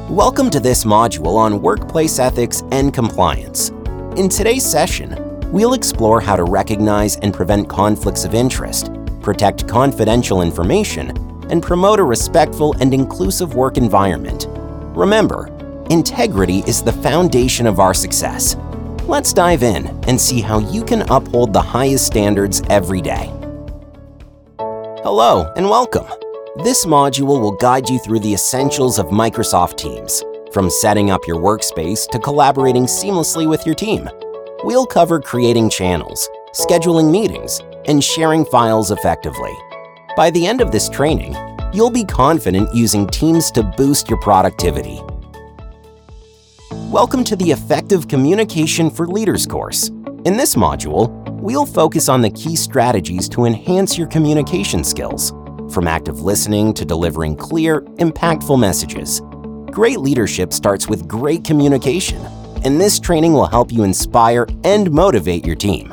Welcome to this module on workplace ethics and compliance. In today's session, we'll explore how to recognize and prevent conflicts of interest, protect confidential information, and promote a respectful and inclusive work environment. Remember, integrity is the foundation of our success. Let's dive in and see how you can uphold the highest standards every day. Hello and welcome. This module will guide you through the essentials of Microsoft Teams, from setting up your workspace to collaborating seamlessly with your team. We'll cover creating channels, scheduling meetings, and sharing files effectively. By the end of this training, you'll be confident using Teams to boost your productivity. Welcome to the Effective Communication for Leaders course. In this module, we'll focus on the key strategies to enhance your communication skills, from active listening to delivering clear, impactful messages. Great leadership starts with great communication, and this training will help you inspire and motivate your team.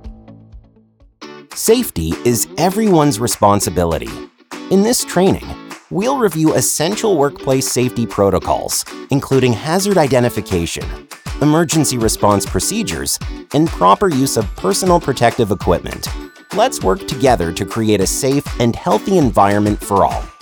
Safety is everyone's responsibility. In this training, we'll review essential workplace safety protocols, including hazard identification, emergency response procedures, and proper use of personal protective equipment. Let's work together to create a safe and healthy environment for all.